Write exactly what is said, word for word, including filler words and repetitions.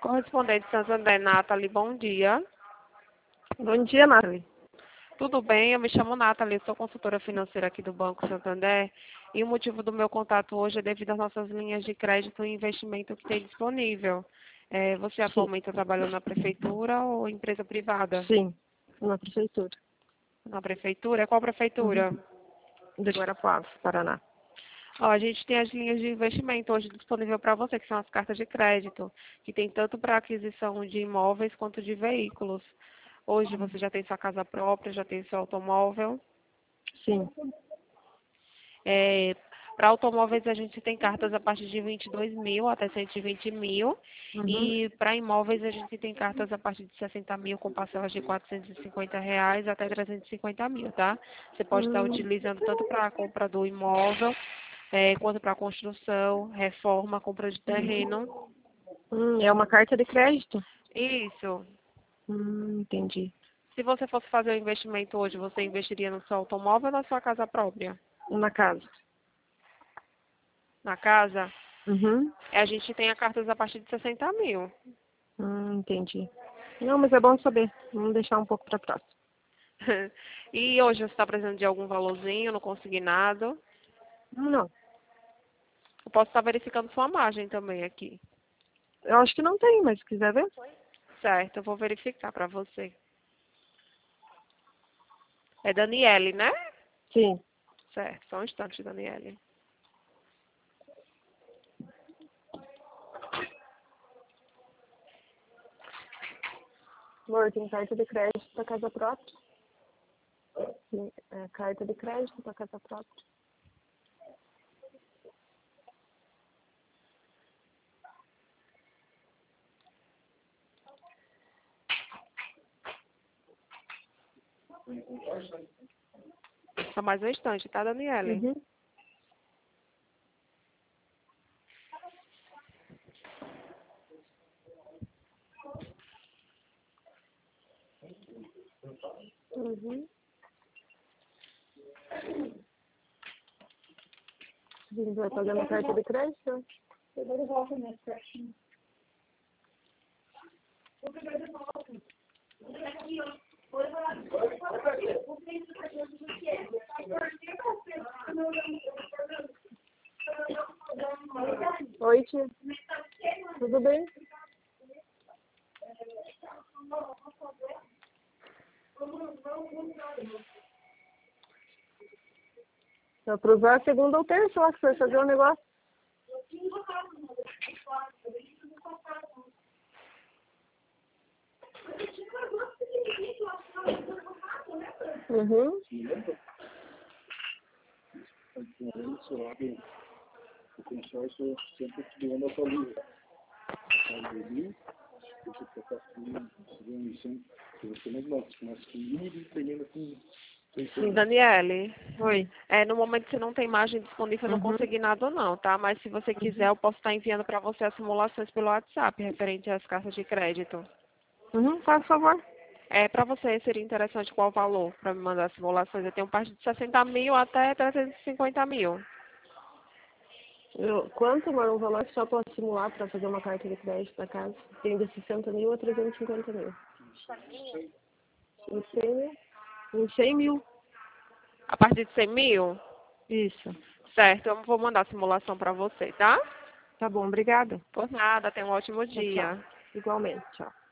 Correspondente Santander, Nathalie, bom dia. Bom dia, Nathalie. Tudo bem? Eu me chamo Nathalie, sou consultora financeira aqui do Banco Santander e o motivo do meu contato hoje é devido às nossas linhas de crédito e investimento que tem disponível. É, você atualmente trabalha na prefeitura ou empresa privada? Sim, na prefeitura. Na prefeitura? Qual prefeitura? Uhum. De Guarapuava, Paraná. Ó, a gente tem as linhas de investimento hoje disponível para você, que são as cartas de crédito, que tem tanto para aquisição de imóveis quanto de veículos. Hoje você já tem sua casa própria, já tem seu automóvel. Sim. É, para automóveis a gente tem cartas a partir de vinte e dois mil até cento e vinte mil. Uhum. E para imóveis a gente tem cartas a partir de sessenta mil com parcelas de quatrocentos e cinquenta reais até trezentos e cinquenta mil, tá? Você pode estar Hum. utilizando tanto para a compra do imóvel, é, quanto para construção, reforma, compra de terreno. Hum, é uma carta de crédito? Isso. Hum, entendi. Se você fosse fazer um investimento hoje, você investiria no seu automóvel ou na sua casa própria? Na casa. Na casa, Uhum. a gente tem a cartas a partir de sessenta mil. Hum, entendi. Não, mas é bom saber. Vamos deixar um pouco para próximo. E hoje você está precisando de algum valorzinho no consignado? Não. Eu posso estar verificando sua margem também aqui. Eu acho que não tem, mas se quiser ver. Certo, eu vou verificar para você. É Daniele, né? Sim. Certo, só um instante, Daniele. Amor, tem carta de crédito para casa própria. Sim, é, carta de crédito para casa própria. Só mais um instante, tá, Daniele? Uhum. Uhum. A gente vai pagar na carta de crédito? Agora eu volto nessa parte. Vou pegar de volta. Aqui, ó. Oi, tia. Tudo bem? É para usar a segunda ou terça lá que você vai fazer o negócio. Uhum. O consórcio sempre criando atualiza. Daniele, Oi. é, no momento você não tem margem disponível no Uhum. consignado não, tá? Mas se você quiser, eu posso estar enviando para você as simulações pelo WhatsApp, referente às cartas de crédito. Uhum, faz favor. É, para você seria interessante qual valor para me mandar as simulações? Eu tenho parte de sessenta mil até trezentos e cinquenta mil. Eu, quanto, amor, um valor só para simular para fazer uma carta de crédito da casa? Tem de sessenta mil a trezentos e cinquenta mil. Em cem mil? Em cem mil. A partir de cem mil? Isso. Certo, eu vou mandar a simulação para você, tá? Tá bom, obrigada. Por nada, tenha um ótimo Tchau, tchau. dia. Igualmente, tchau.